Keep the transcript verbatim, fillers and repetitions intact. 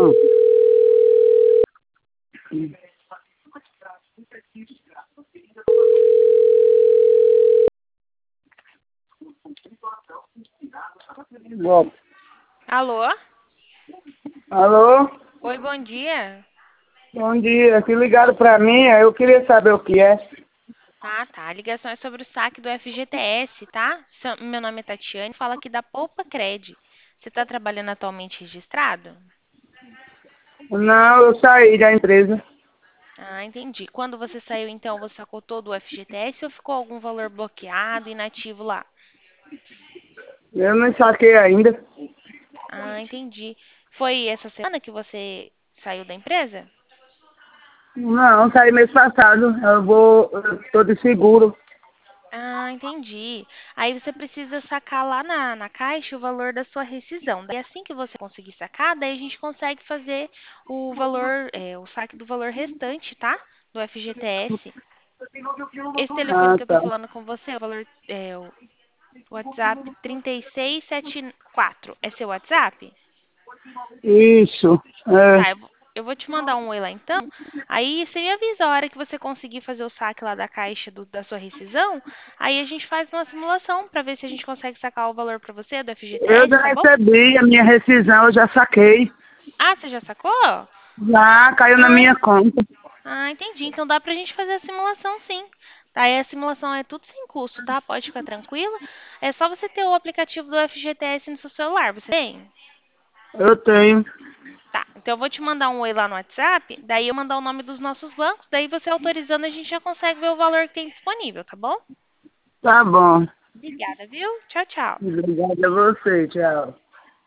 Bom, Alô? alô? Oi, bom dia. Bom dia. Aqui ligaram pra mim, eu queria saber o que é. Ah, tá. A ligação é sobre o saque do F G T S, tá? Seu- Meu nome é Tatiane, fala aqui da Poupa Cred. Você está trabalhando atualmente registrado? Não, eu saí da empresa. Ah, entendi. Quando você saiu, então, você sacou todo o F G T S ou ficou algum valor bloqueado, inativo lá? Eu não saquei ainda. Ah, entendi. Foi essa semana que você saiu da empresa? Não, saí mês passado. Eu vou, eu tô de seguro. Ah, entendi. Aí você precisa sacar lá na, na caixa o valor da sua rescisão. Daí assim que você conseguir sacar, daí a gente consegue fazer o valor, é, o saque do valor restante, tá? Do F G T S. Esse telefone Ah, que eu tô tá. falando com você, o valor é o WhatsApp trinta e seis setenta e quatro. É seu WhatsApp? Isso. Tá, É. eu vou, eu vou te mandar um oi lá então. Aí você me avisa a hora que você conseguir fazer o saque lá da caixa do- da sua rescisão. Aí a gente faz uma simulação para ver se a gente consegue sacar o valor para você do Eu F G T S, já tá bom? recebi a minha rescisão, eu já saquei. Ah, você já sacou? Já caiu na Ah, minha conta. ah, entendi. Então dá pra gente fazer a simulação sim. Tá, aí a simulação é tudo sem custo, tá? Pode ficar tranquila. É só você ter o aplicativo do F G T S no seu celular. Você tem? Eu tenho. Tá, então eu vou te mandar um oi lá no WhatsApp, daí eu mandar o nome dos nossos bancos, daí você autorizando a gente já consegue ver o valor que tem disponível, tá bom? Tá bom. Obrigada, viu? Tchau, tchau. Obrigada a você. Tchau.